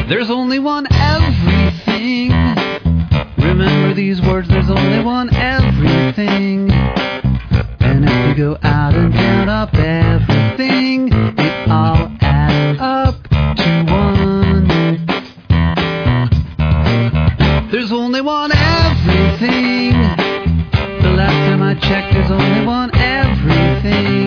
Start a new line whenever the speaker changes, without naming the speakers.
There's only one everything. Remember these words, there's only one everything. And if you go out and count up everything, it all adds up to one. There's only one everything. The last time I checked, there's only one everything.